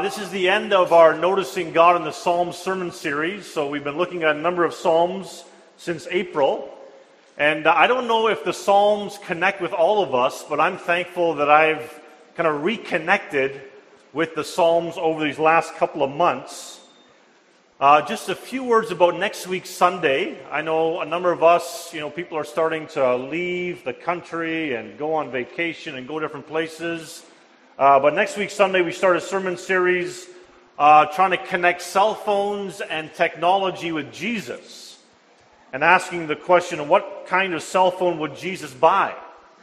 This is the end of our Noticing God in the Psalms sermon series. So we've been looking at a number of Psalms since April. And I don't know if the Psalms connect with all of us, but I'm thankful that I've kind of reconnected with the Psalms over these last couple of months. Just a few words about next week's Sunday. I know a number of us, people are starting to leave the country and go on vacation and go different places. But next week, Sunday, we start a sermon series trying to connect cell phones and technology with Jesus and asking the question, what kind of cell phone would Jesus buy?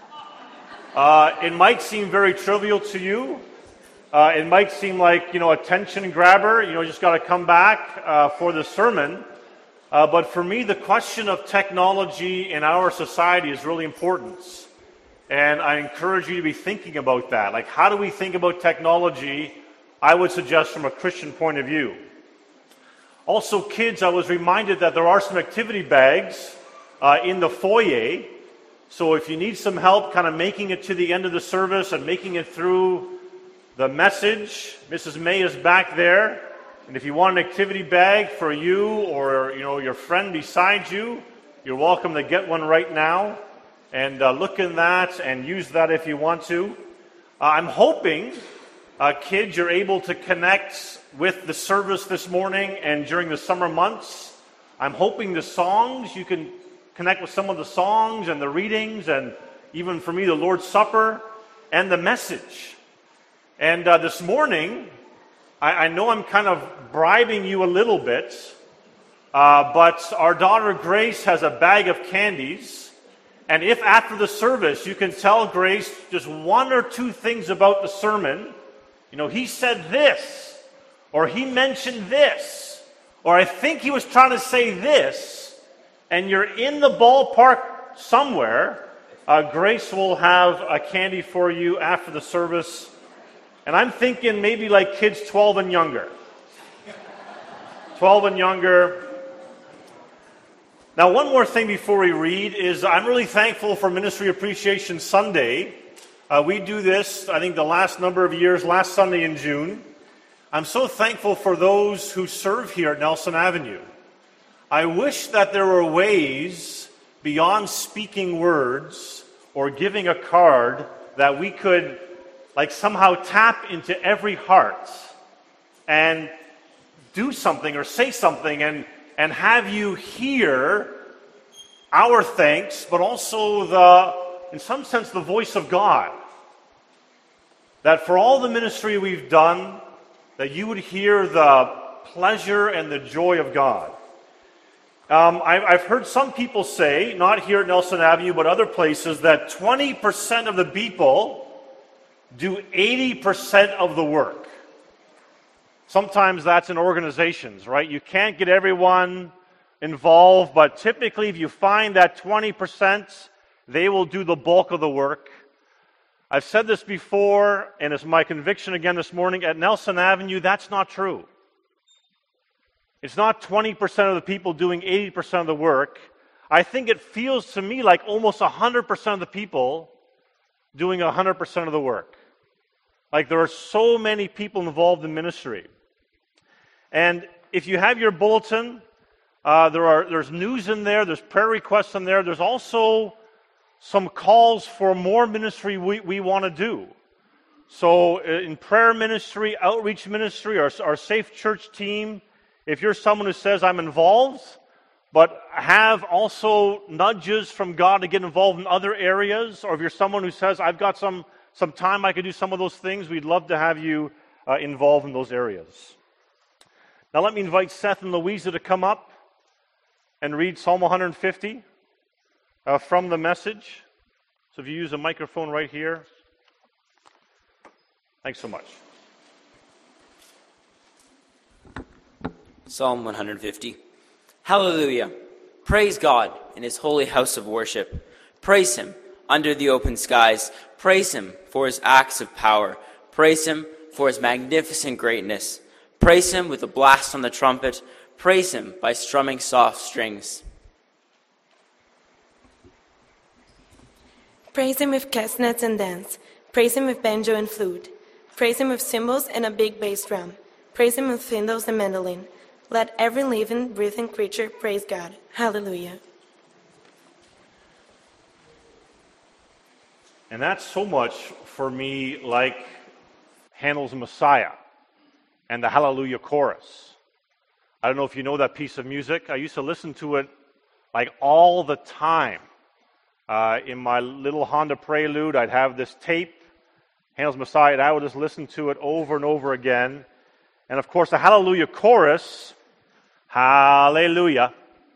It might seem very trivial to you. It might seem like, attention grabber, just got to come back for the sermon. But for me, the question of technology in our society is really important. And I encourage you to be thinking about that. Like, how do we think about technology? I would suggest from a Christian point of view. Also, kids, I was reminded that there are some activity bags in the foyer. So if you need some help kind of making it to the end of the service and making it through the message, Mrs. May is back there. And if you want an activity bag for you or your friend beside you, you're welcome to get one right now. And look in that and use that if you want to. I'm hoping, kids, you're able to connect with the service this morning and during the summer months. I'm hoping the songs, you can connect with some of the songs and the readings and even for me, the Lord's Supper and the message. And this morning, I know I'm kind of bribing you a little bit, but our daughter Grace has a bag of candies. And if after the service you can tell Grace just one or two things about the sermon, he said this, or he mentioned this, or I think he was trying to say this, and you're in the ballpark somewhere, Grace will have a candy for you after the service. And I'm thinking maybe like kids 12 and younger. 12 and younger. Now, one more thing before we read is I'm really thankful for Ministry Appreciation Sunday. We do this, I think, the last number of years, last Sunday in June. I'm so thankful for those who serve here at Nelson Avenue. I wish that there were ways beyond speaking words or giving a card that we could somehow tap into every heart and do something or say something and have you hear our thanks, but also in some sense, the voice of God. That for all the ministry we've done, that you would hear the pleasure and the joy of God. I've heard some people say, not here at Nelson Avenue, but other places, that 20% of the people do 80% of the work. Sometimes that's in organizations, right? You can't get everyone involved, but typically if you find that 20%, they will do the bulk of the work. I've said this before, and it's my conviction again this morning, at Nelson Avenue, that's not true. It's not 20% of the people doing 80% of the work. I think it feels to me like almost 100% of the people doing 100% of the work. Like there are so many people involved in ministry. And if you have your bulletin, there's news in there, there's prayer requests in there, there's also some calls for more ministry we want to do. So in prayer ministry, outreach ministry, our Safe Church team, if you're someone who says, I'm involved, but have also nudges from God to get involved in other areas, or if you're someone who says, I've got some time I could do some of those things, we'd love to have you involved in those areas. Now let me invite Seth and Louisa to come up and read Psalm 150 from the message. So if you use a microphone right here. Thanks so much. Psalm 150. Hallelujah. Praise God in his holy house of worship. Praise him under the open skies. Praise him for his acts of power. Praise him for his magnificent greatness. Praise him with a blast on the trumpet. Praise him by strumming soft strings. Praise him with castanets and dance. Praise him with banjo and flute. Praise him with cymbals and a big bass drum. Praise him with cymbals and mandolin. Let every living, breathing creature praise God. Hallelujah. And that's so much for me like Handel's Messiah and the Hallelujah Chorus. I don't know if you know that piece of music. I used to listen to it like all the time. In my little Honda Prelude, I'd have this tape, Handel's Messiah, and I would just listen to it over and over again. And of course, the Hallelujah Chorus, Hallelujah,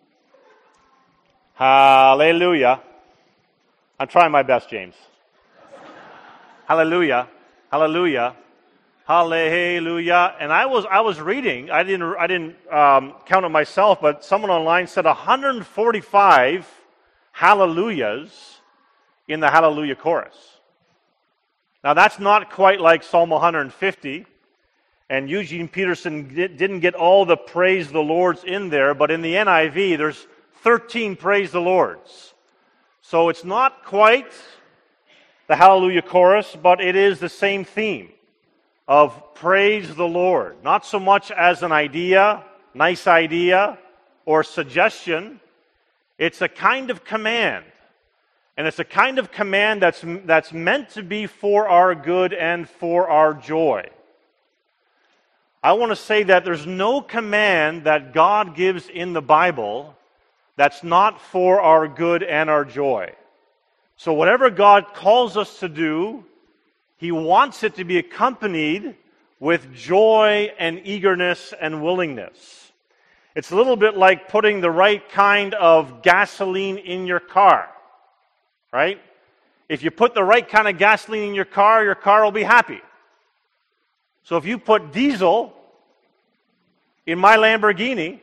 Hallelujah. I'm trying my best, James. Hallelujah, Hallelujah, Hallelujah. And I was reading. I didn't count it myself, but someone online said 145 hallelujahs in the Hallelujah Chorus. Now that's not quite like Psalm 150, and Eugene Peterson didn't get all the praise the Lord's in there, but in the NIV there's 13 praise the Lord's. So it's not quite the Hallelujah Chorus, but it is the same theme of praise the Lord. Not so much as an idea, nice idea, or suggestion. It's a kind of command. And it's a kind of command that's meant to be for our good and for our joy. I want to say that there's no command that God gives in the Bible that's not for our good and our joy. So whatever God calls us to do, He wants it to be accompanied with joy and eagerness and willingness. It's a little bit like putting the right kind of gasoline in your car, right? If you put the right kind of gasoline in your car will be happy. So if you put diesel in my Lamborghini,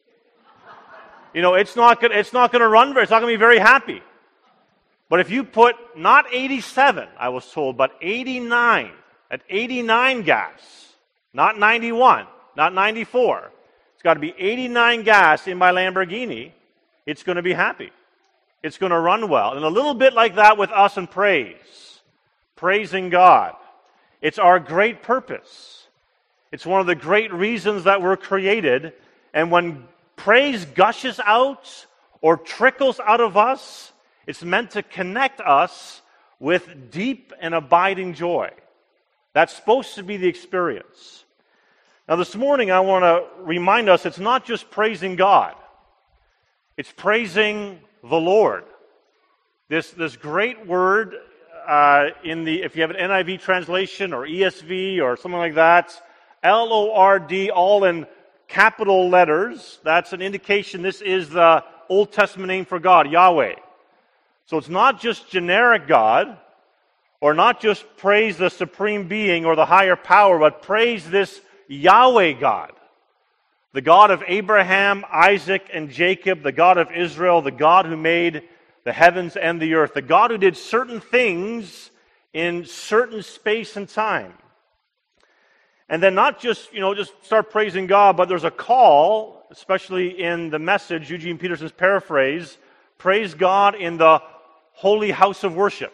it's not going to run. It's not going to be very happy. But if you put not 87, I was told, but 89, at 89 gas, not 91, not 94, it's got to be 89 gas in my Lamborghini, it's going to be happy. It's going to run well. And a little bit like that with us and praise. Praising God. It's our great purpose. It's one of the great reasons that we're created. And when praise gushes out or trickles out of us, it's meant to connect us with deep and abiding joy. That's supposed to be the experience. Now this morning I want to remind us it's not just praising God. It's praising the Lord. This great word if you have an NIV translation or ESV or something like that, L-O-R-D, all in capital letters, that's an indication this is the Old Testament name for God, Yahweh. So it's not just generic God, or not just praise the supreme being or the higher power, but praise this Yahweh God. The God of Abraham, Isaac, and Jacob, the God of Israel, the God who made the heavens and the earth, the God who did certain things in certain space and time. And then not just start praising God, but there's a call, especially in the Message, Eugene Peterson's paraphrase, praise God in the holy house of worship.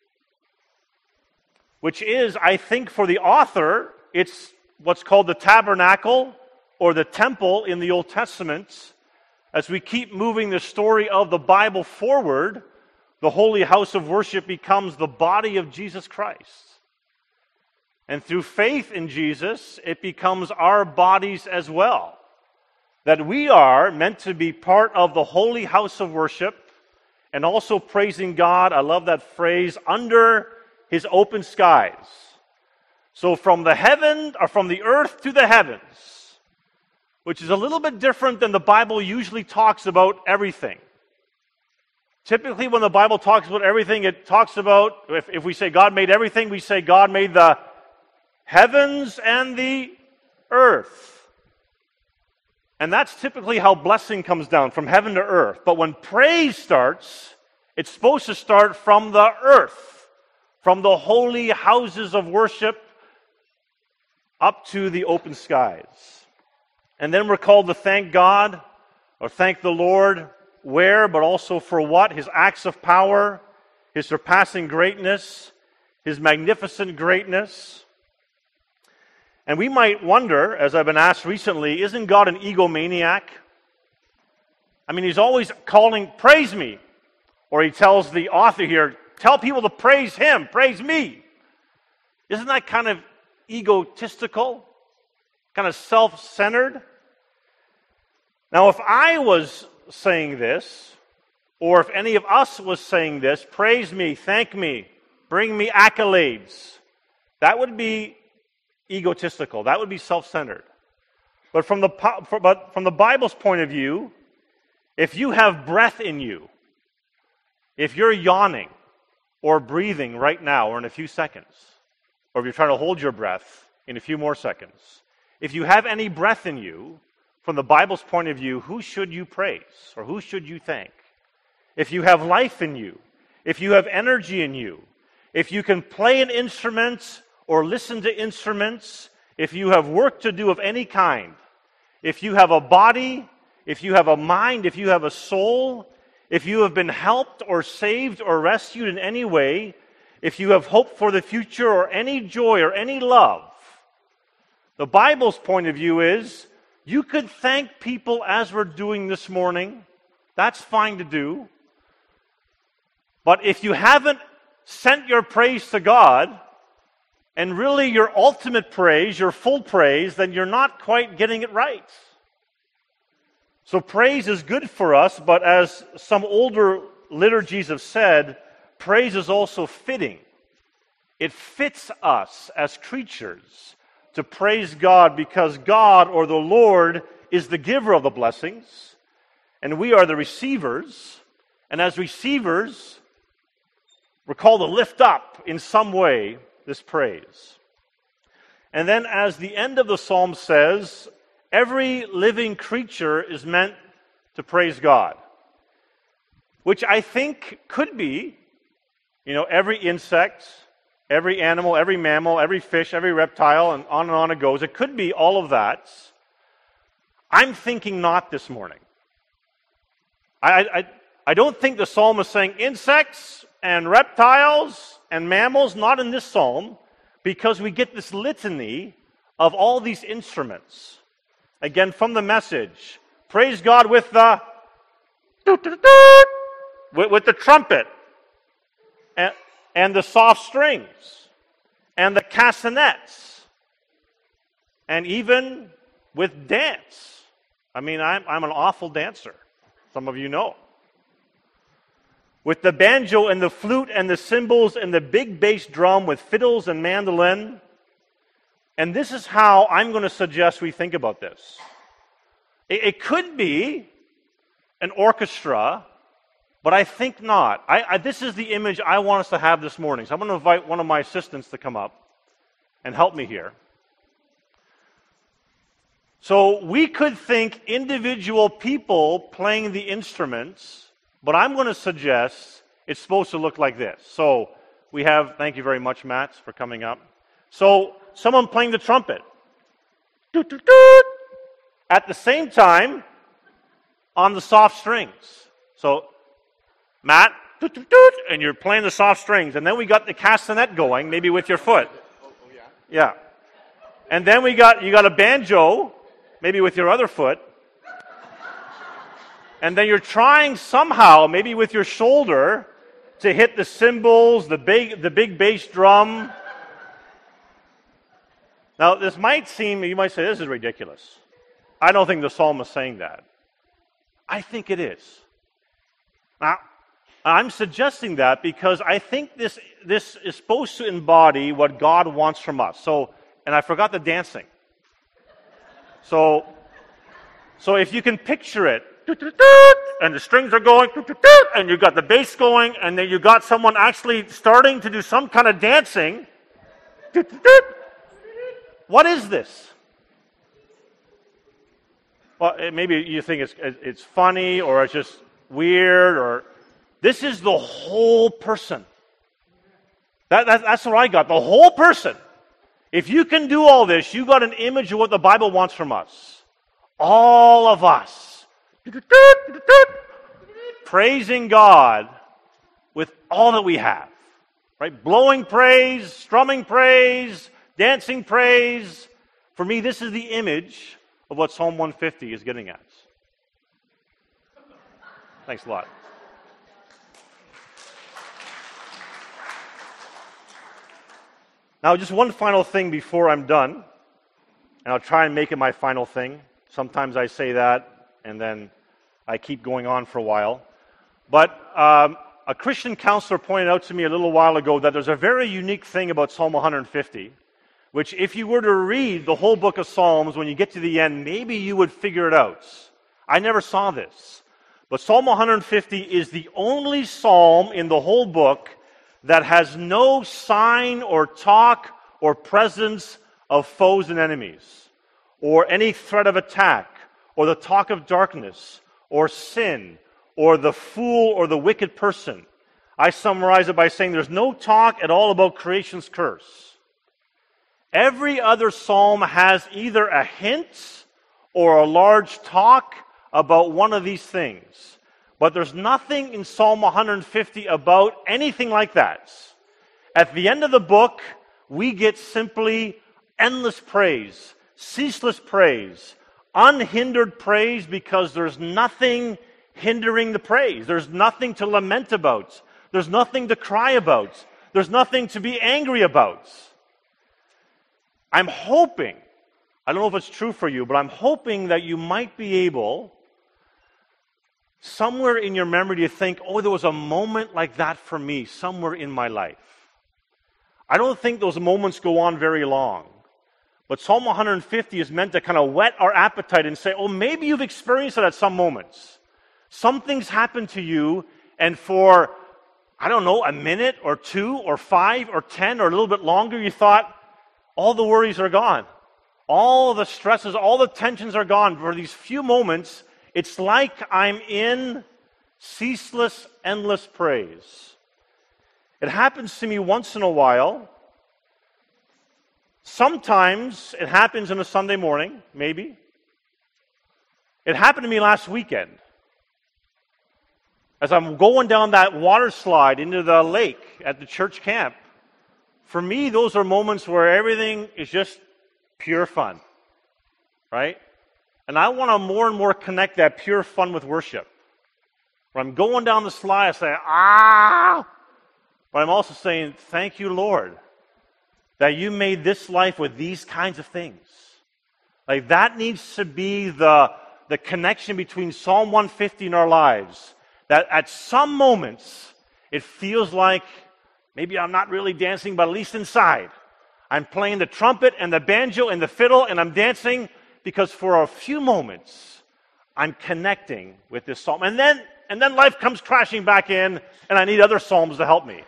Which is, I think for the author, it's what's called the tabernacle or the temple in the Old Testament. As we keep moving the story of the Bible forward, the holy house of worship becomes the body of Jesus Christ. And through faith in Jesus, it becomes our bodies as well. That we are meant to be part of the holy house of worship and also praising God, I love that phrase, under His open skies. So from the heaven, or from the earth to the heavens, which is a little bit different than the Bible usually talks about everything. Typically when the Bible talks about everything, it talks about, if we say God made everything, we say God made the heavens and the earth. And that's typically how blessing comes down, from heaven to earth. But when praise starts, it's supposed to start from the earth, from the holy houses of worship up to the open skies. And then we're called to thank God, or thank the Lord, where, but also for what? His acts of power, His surpassing greatness, His magnificent greatness. And we might wonder, as I've been asked recently, isn't God an egomaniac? I mean, he's always calling, praise me. Or he tells the author here, tell people to praise him, praise me. Isn't that kind of egotistical? Kind of self-centered? Now, if I was saying this, or if any of us was saying this, praise me, thank me, bring me accolades, that would be egotistical. That would be self-centered. But from the Bible's point of view, if you have breath in you, if you're yawning or breathing right now or in a few seconds, or if you're trying to hold your breath in a few more seconds, if you have any breath in you, from the Bible's point of view, who should you praise or who should you thank? If you have life in you, if you have energy in you, if you can play an instrument or listen to instruments, if you have work to do of any kind, if you have a body, if you have a mind, if you have a soul, if you have been helped or saved or rescued in any way, if you have hope for the future or any joy or any love, the Bible's point of view is you could thank people as we're doing this morning. That's fine to do. But if you haven't sent your praise to God, and really your ultimate praise, your full praise, then you're not quite getting it right. So praise is good for us, but as some older liturgies have said, praise is also fitting. It fits us as creatures to praise God because God, or the Lord, is the giver of the blessings, and we are the receivers. And as receivers, we're called to lift up in some way this praise. And then as the end of the psalm says, every living creature is meant to praise God, which I think could be, every insect, every animal, every mammal, every fish, every reptile, and on it goes. It could be all of that. I'm thinking not this morning. I don't think the psalm is saying insects and reptiles and mammals, not in this psalm, because we get this litany of all these instruments. Again, from the Message, praise God with the trumpet and the soft strings and the castanets and even with dance. I mean, I'm an awful dancer. Some of you know. With the banjo and the flute and the cymbals and the big bass drum with fiddles and mandolin. And this is how I'm going to suggest we think about this. It could be an orchestra, but I think not. This is the image I want us to have this morning. So I'm going to invite one of my assistants to come up and help me here. So we could think individual people playing the instruments, but I'm going to suggest it's supposed to look like this. So we have, thank you very much, Matt, for coming up. So someone playing the trumpet. Doot, doot, doot. At the same time, on the soft strings. So, Matt, doot, doot, doot, and you're playing the soft strings. And then we got the castanet going, maybe with your foot. Oh yeah? Yeah. And then you got a banjo, maybe with your other foot. And then you're trying somehow, maybe with your shoulder, to hit the cymbals, the big bass drum. Now, this might seem, you might say, this is ridiculous. I don't think the psalm is saying that. I think it is. Now, I'm suggesting that because I think this is supposed to embody what God wants from us. So, and I forgot the dancing. So if you can picture it, and the strings are going, and you got the bass going, and then you got someone actually starting to do some kind of dancing. What is this? Well, maybe you think it's funny, or it's just weird, or this is the whole person. That's what I got, the whole person. If you can do all this, you got an image of what the Bible wants from us. All of us. Praising God with all that we have. Right? Blowing praise, strumming praise, dancing praise, For me, this is the image of what Psalm 150 is getting at. Thanks a lot. Now, just one final thing before I'm done, and I'll try and make it my final thing. Sometimes I say that, and then I keep going on for a while. But a Christian counselor pointed out to me a little while ago that there's a very unique thing about Psalm 150, which if you were to read the whole book of Psalms, when you get to the end, maybe you would figure it out. I never saw this. But Psalm 150 is the only psalm in the whole book that has no sign or talk or presence of foes and enemies, or any threat of attack, or the talk of darkness, or sin, or the fool or the wicked person. I summarize it by saying there's no talk at all about creation's curse. Every other psalm has either a hint or a large talk about one of these things. But there's nothing in Psalm 150 about anything like that. At the end of the book, we get simply endless praise, ceaseless praise, unhindered praise, because there's nothing hindering the praise. There's nothing to lament about. There's nothing to cry about. There's nothing to be angry about. I'm hoping, I don't know if it's true for you, but I'm hoping that you might be able, somewhere in your memory, to think, oh, there was a moment like that for me somewhere in my life. I don't think those moments go on very long. But Psalm 150 is meant to kind of whet our appetite and say, oh, maybe you've experienced it at some moments. Something's happened to you, and for, I don't know, a minute or 2 or 5 or 10 or a little bit longer, you thought, all the worries are gone. All the stresses, all the tensions are gone. For these few moments, it's like I'm in ceaseless, endless praise. It happens to me once in a while. Sometimes it happens on a Sunday morning, maybe. It happened to me last weekend. As I'm going down that water slide into the lake at the church camp, for me, those are moments where everything is just pure fun, right? And I want to more and more connect that pure fun with worship. When I'm going down the slide, I say, ah! But I'm also saying, thank you, Lord, that you made this life with these kinds of things. Like, that needs to be the connection between Psalm 150 and our lives. That at some moments, it feels like maybe I'm not really dancing, but at least inside, I'm playing the trumpet and the banjo and the fiddle, and I'm dancing because for a few moments, I'm connecting with this psalm. And then life comes crashing back in, and I need other psalms to help me.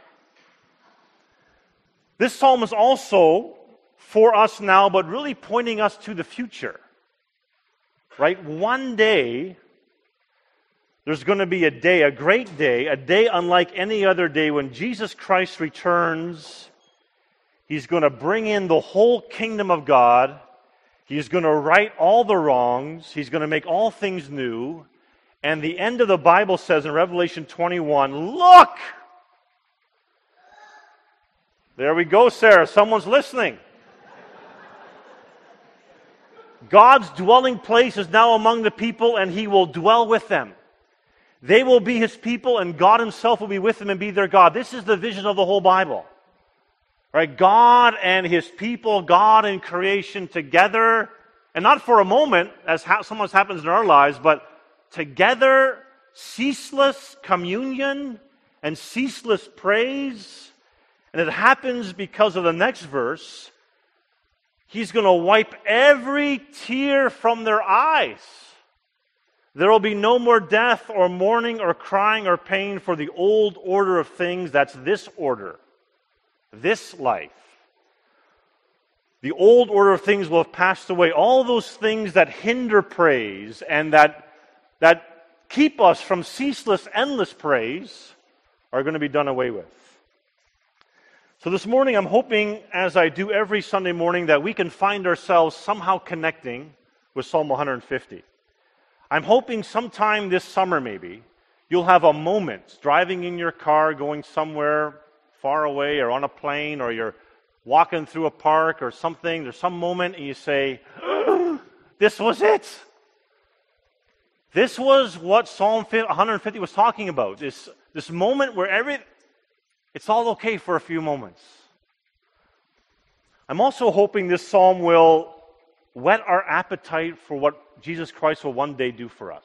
This psalm is also for us now, but really pointing us to the future. Right? One day, there's going to be a day, a great day, a day unlike any other day when Jesus Christ returns. He's going to bring in the whole kingdom of God. He's going to right all the wrongs. He's going to make all things new. And the end of the Bible says in Revelation 21, look! There we go, Sarah. Someone's listening. God's dwelling place is now among the people, and He will dwell with them. They will be His people, and God Himself will be with them and be their God. This is the vision of the whole Bible. Right? God and His people, God and creation together, and not for a moment, as sometimes happens in our lives, but together, ceaseless communion and ceaseless praise. And it happens because of the next verse. He's going to wipe every tear from their eyes. There will be no more death or mourning or crying or pain, for the old order of things, that's this order, this life. The old order of things will have passed away. All those things that hinder praise and that keep us from ceaseless, endless praise are going to be done away with. So this morning, I'm hoping, as I do every Sunday morning, that we can find ourselves somehow connecting with Psalm 150. I'm hoping sometime this summer, maybe, you'll have a moment driving in your car, going somewhere far away, or on a plane, or you're walking through a park or something, there's some moment and you say, this was it. This was what Psalm 150 was talking about. This moment where it's all okay for a few moments. I'm also hoping this psalm will whet our appetite for what Jesus Christ will one day do for us.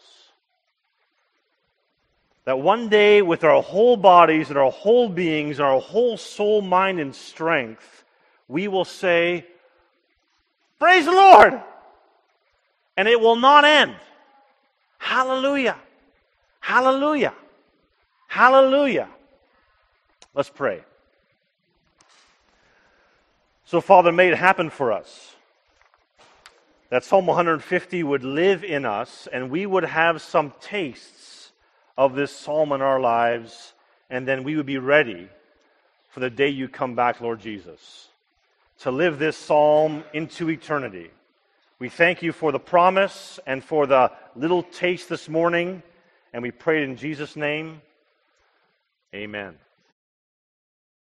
That one day, with our whole bodies and our whole beings and our whole soul, mind, and strength, we will say, praise the Lord! And it will not end. Hallelujah! Hallelujah! Hallelujah! Let's pray. So, Father, may it happen for us that Psalm 150 would live in us and we would have some tastes of this psalm in our lives, and then we would be ready for the day you come back, Lord Jesus, to live this psalm into eternity. We thank you for the promise and for the little taste this morning, and we pray it in Jesus' name. Amen.